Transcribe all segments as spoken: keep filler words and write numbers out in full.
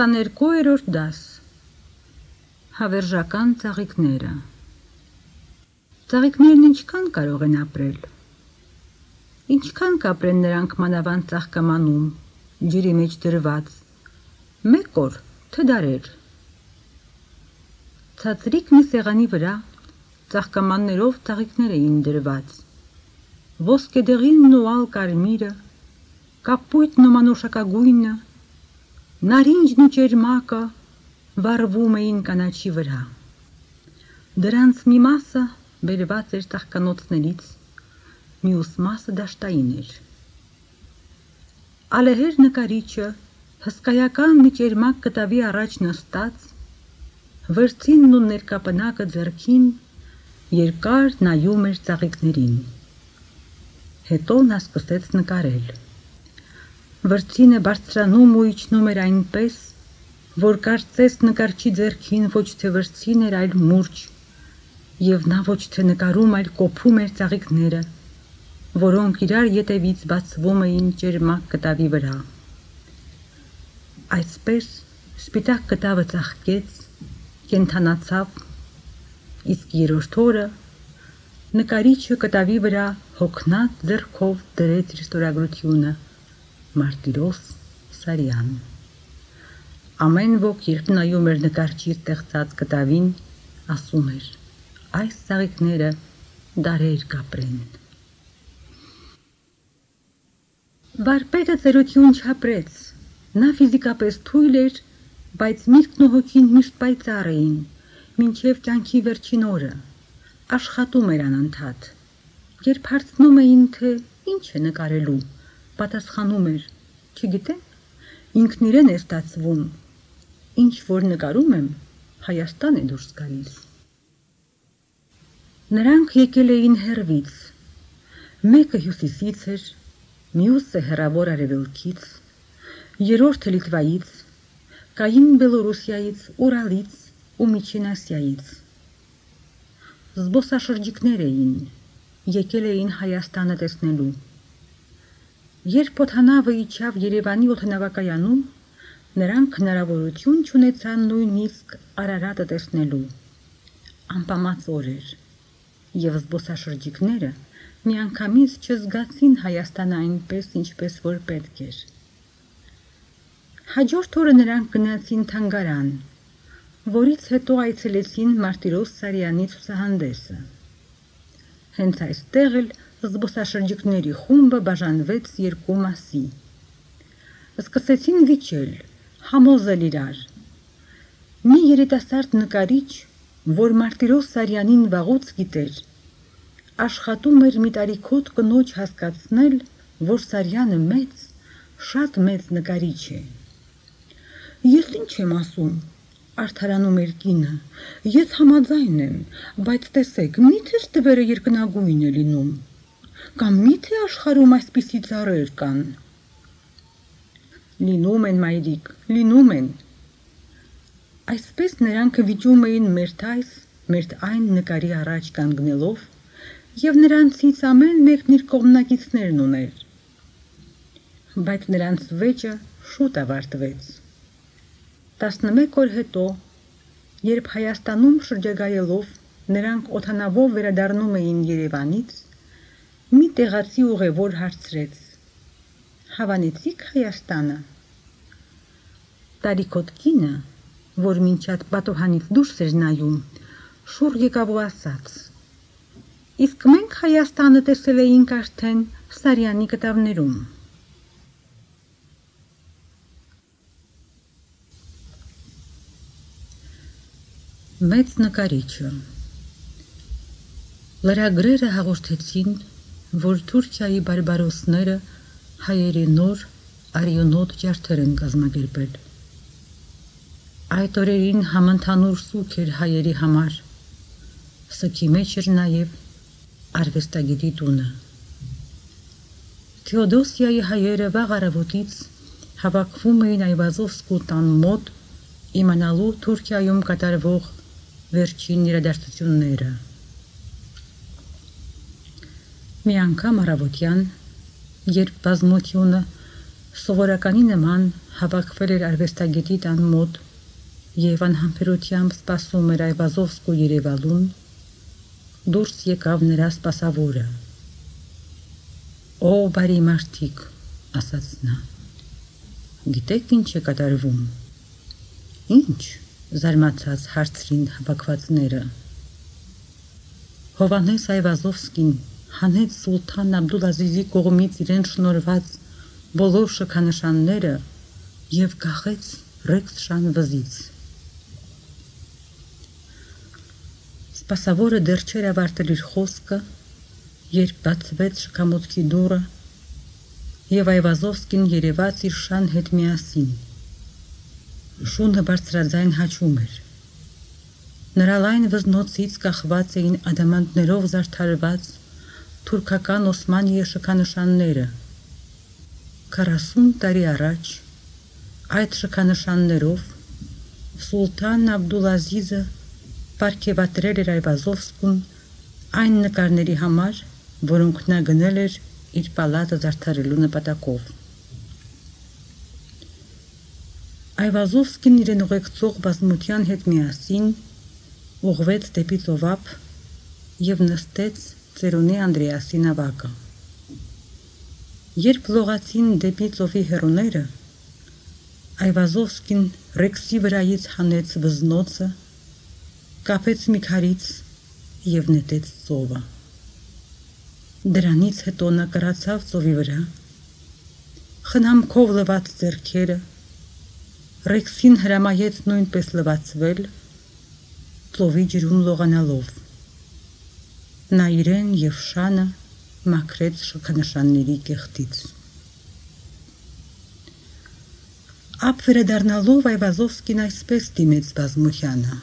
Տասաներկուերորդ դաս Հավերժական ծաղիկները Ծաղիկներն ինչքան կարող են ապրել։ Ինչքան կապրեն նրանք մանավանդ ծաղկամանում, ջրի մեջ դրված, մեկ օր, թե դարեր։ Ցածրիկ մի սեղանի վրա ծաղկամաններով ծաղիկներ էին դրված, ոսկեդեղինն ու ալ կարմիրը, կապույտն ու մանուշակագույնը, նարինջն ու ճերմակը վառվում էին կանաչի վրա։ Դրանց մի մասը բերված էր ծաղկանոցներից, մյուս մասը դաշտային էր։ Ալեհեր նկարիչը հսկայական մի ճերմակ կտավի առաջ նստած, վրձինն ու ներկապնակը ձեռքին երկար նայում էր ծաղիկներին։ Հետո նա սկսեց նկարել։ Վրձինը բարձրանում ու իջնում էր այնպես, որ կարծես նկարչի ձեռքին ոչ թե վրձին էր, այլ մուրճ, և նա ոչ թե նկարում, այլ կոփում էր ծաղիկները, որոնք իրար ետևից բացվում էին ճերմակ կտավի վրա։ Այսպես սպիտակ կտավը ծաղկեց, կենդանացավ, իսկ երրորդ օրը նկարիչը կտավի վրա հոգնած ձեռքով դրեց իր ստորագրությունը Մարտիրոս Սարյան։ Ամեն ոք, երբ նայում էր նկարչի ստեղծած կտավին, ասում էր. այս ծաղիկները դարեր կապրեն։ Վարպետը ծերություն չապրեց, նա ֆիզիկապես թույլ էր, բայց միտքն ու հոգին միշտ պայծառ էին, մինչև կյանքի վերջին օրը, աշխատում էր անընդհատ։ Երբ հարցնում էին, թե ինչ է նկարելու, պատասխանում էր. չգիտեմ, ինքն իրեն է ստացվում, ինչ որ նկարում եմ, Հայաստան է դուրս գալիս։ Նրանք եկել էին հեռվից, մեկը հյուսիսից էր, մյուսը հեռավոր արևելքից, երրորդը Լիտվայից, կային Բելորուսիայից, Ուրալից ու Միջին Ասիայից։ Զբոսաշրջիկներ էին, եկել էին Հայաստանը տեսնելու։ Երբ օդանավը իջավ Երևանի օդանավակայանում, նրանք հնարավորություն չունեցան նույնիսկ Արարատը տեսնելու։ Անպամած օր էր, և զբոսաշրջիկները միանգամից չզգացին Հայաստանը այնպես, ինչպես որ պետք էր։ Հաջորդ օրը նրանք գնացին թանգարան, որից հետո այցելեցին Մարտիրոս Սարյանի ցուցահանդեսը։ Հենց այստեղ էլ զբոսաշրջիկների խումբը բաժանվեց երկու մասի։ Սկսեցին վիճել, համոզել իրար։ Մի երիտասարդ նկարիչ, որ Մարտիրոս Սարյանին վաղուց գիտեր, աշխատում էր մի տարիքոտ կնոջ հասկացնել, որ Սարյանը մեծ, շատ մեծ նկարիչ է։ Ես ինչ եմ ասում, արդարանում էր կինը, ես համաձայն եմ, բայց տեսեք, միթե ստվերը երկնագույն է լինում, կամ միթե աշխարհում այսպիսի ծառեր կան։ Լինում են, մայրիկ, լինում են։ Այսպես նրանք վիճում էին մերթ այս, մերթ այն նկարի առաջ կանգնելով, և նրանցից ամեն մեկն իր կողմնակիցներն ուներ։ Բայց նրանց վեճը շուտ ավարտվեց։ Տասնմեկ օր հետո, երբ Հայաստանում շրջագայելով նրանք օդանավով վերադառնում էին Երևանից, մի տեղացի ուղևոր հարցրեց. հավանեցիք Հայաստանը։ Տարիքոտ կինը, որ մինչ այդ պատոհանից դուրս էր նայում, շուռ եկավ ու ասաց. իսկ մենք Հայաստանը տեսել էինք արդեն Սարյանի կտավներում։ Մեծ նկարիչը Լրագրերը հաղորդեցին, որ Թուրքիայի բարբարոսները հայերի նոր արիոնոտ ջարդեր են կազմակերպել։ Այդ օրերին համընդհանուր սուգ էր հայերի համար, սգի մեջ էր նաև արվեստագետի տունը։ Թեոդոսիայի հայերը վաղ առավոտից հավաքվում էին Այվազովսկու տան մոտ իմանալու Թուրքիայում կատարվող վերջին իրադարձությունները։ Մի անգամ առավոտյան, երբ բազմությունը Սովորականի նման հավաքվել էր արվեստագետի տան մոտ և անհամբերությամբ սպասում էր Այվազովսկու երևալուն, դուրս եկավ նրա սպասավորը։ «Ո բարի մարդիկ», ասաց նա, «գիտեք ինչ է կատարվում»։ «Ինչ», զարմացած հարցրին հավաքվածները։ Հովհաննես Այվազովսկին հանեց սուլթան Աբդուլազիզի կողմից իրեն շնորհված բոլոր շքանշանները և կախեց Ռեքսշան վզից։ Սպասավորը դեռ չէր ավարտել իր խոսքը, երբ բացվեց շքամուտքի դուռը, և Այվազովսկին երևաց իր շան հետ միասին։ Շունը բարձրաձայն հաչում էր։ Նրա լայն վզնոցից կախված էին ադամանդներով զարդարված թուրքական Օսմանիի շքանշանները։ Քառասուն տարի առաջ այդ շքանշաններով սուլթան Աբդուլազիզը պարգևատրել էր Այվազովսկուն այն նկարների համար, որոնք նա գնել էր իր պալատը զարդարելու նպատակով։ Այվազովսկին իրեն ուղեկցող բազմության հետ միասին ուղղվեց դեպի ծովափ և նստեց ծերունի Անդրեասի նավակը։ Երբ լողացին դեպի ծովի հեռուները, Այվազովսկին Ռեքսի վրայից հանեց վզնոցը, կապեց մի քարից և նետեց ծովը։ Դրանից հետո նա կրացավ ծովի վրա, խնամքով լվաց ձեռքերը, Ռեքսին հրամայեց նույնպես լվացվել, ծովի ջրում լողանալով։ Նա իրեն և շանը մաքրեց շքանշանների կեղտից։ Ափ վերադառնալով Այվազովսկին այսպես դիմեց բազմությանը.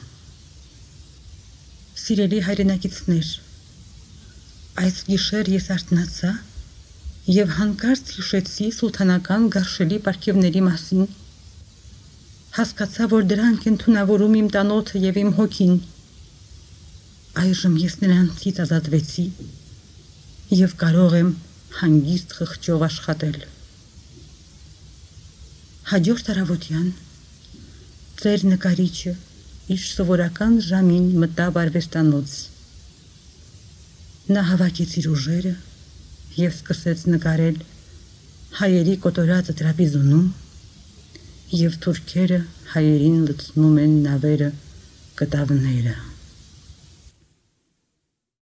«Սիրելի հայրենակիցներ, այս գիշեր ես արթնացա և հանկարծ հիշեցի սուլթանական գարշելի պարգևների մասին, հասկացա, որ դրանք են թունավորում իմ տանոթը և իմ հոգին։ Այժմ ես նրանցից ազատվեցի և կարող եմ հանգիստ խղճով աշխատել։ Հաջորդ առավոտյան ծեր նկարիչը իր սովորական ժամին մտավ արվեստանոց։ Նա հավաքեց իր ուժերը և սկսեց նկարել հայերի կոտորածը տրապիզոնում և թուրքերը հայերին լցնում են նավերը կտավները։